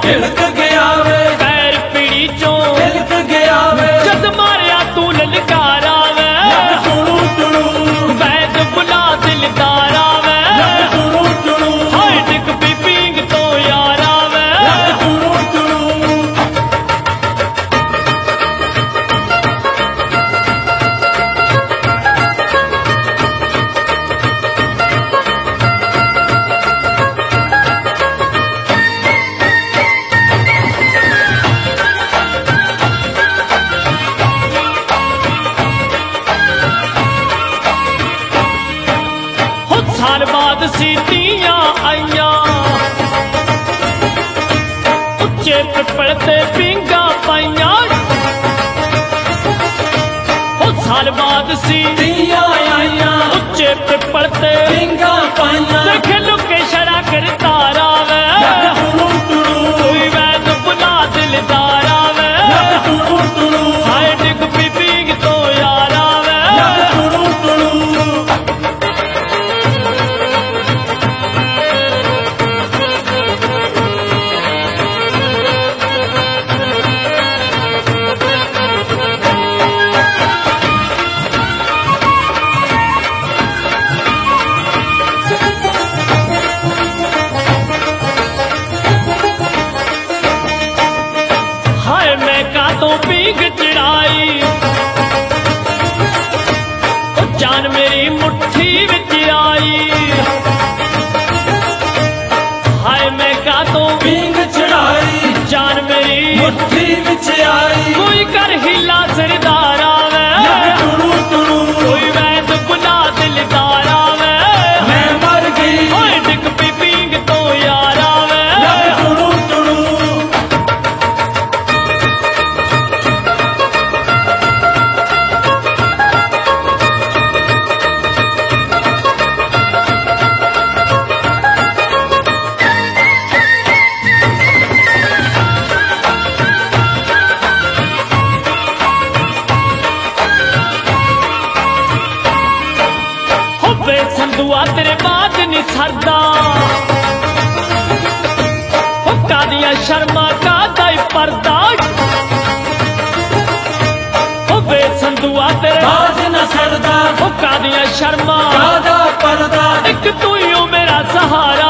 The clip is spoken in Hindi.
छिड़क गया वे पैर पीड़ी चो छिड़क गया वे जद मारिया तू ललकारा वे टुड़ू टुड़ू वैद बुला दिलदारा वे टुड़ू टुड़ू हाय डिग पी पींग तो यारा वे टुड़ू टुड़ू साल बाद सीतियां आइया उच्चे पिपल ते पींगा पाइया साल बाद दिया आया उच्चे पिपल ते पिंगा पाया देख लुके शरा कर तारा वे टुड़ू टुड़ू कोई वैद बुला दिलदारा वे टुड़ू टुड़ू हाय डिग पी पींग तो यारा वे टुड़ू टुड़ू हाय मैं का तो पींग चढ़ाई ओ जान मेरी मुट्ठी विच आई हाय मैं का तो पिंग चढ़ाई जान मेरी मुट्ठी विच आई कोई कर हिला सरदारा वे टुड़ू टुड़ू कोई वैद बुला दिलदारा वे मैं मर गई हाय डिग पी पींग तो यारा वे टुड़ू टुड़ू होवे संदुआ तेरे बात नहीं सरदा हो कादिया शर्मा का दाई पर्दा होवे संदुआ तेरे बाज न सरदा हो कादिया शर्मा कादा पर्दा एक तू ही हो मेरा सहारा